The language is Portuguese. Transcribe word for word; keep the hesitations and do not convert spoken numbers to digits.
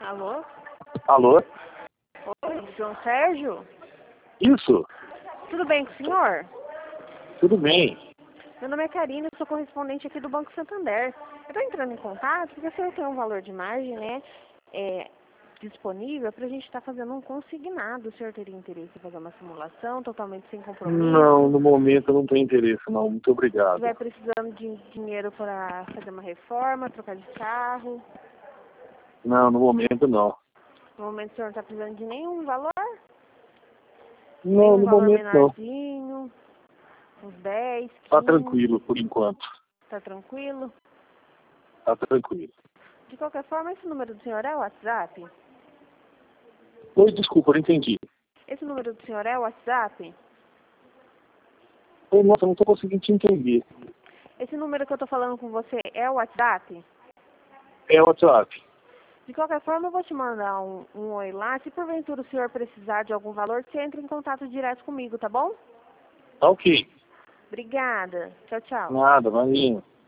Alô? Alô? Oi, João Sérgio? Isso, Tudo bem com o senhor? tudo bem. Meu nome é Karina, eu sou correspondente aqui do Banco Santander. Eu estou entrando em contato porque o senhor tem um valor de margem, né, é, disponível para a gente estar fazendo um consignado. O senhor teria interesse em fazer uma simulação totalmente sem compromisso? Não, no momento eu não tenho interesse, não. Muito Se obrigado. estiver precisando de dinheiro para fazer uma reforma, trocar de carro. Não, no momento não. No momento o senhor não está precisando de nenhum valor? Não, Nenhum no valor momento não. menorzinho? Uns dez, quinze? Tá tranquilo por enquanto. Tá tranquilo? Tá tranquilo. De qualquer forma, esse número do senhor é o WhatsApp? Oi, desculpa, eu não entendi. Esse número do senhor é o WhatsApp? Oi, nossa, eu não tô conseguindo te entender. Esse número que eu tô falando com você é o WhatsApp? É o WhatsApp. De qualquer forma, eu vou te mandar um, um oi lá. Se porventura o senhor precisar de algum valor, você entra em contato direto comigo, tá bom? Tá ok. Obrigada. Tchau, tchau. Nada, valeu.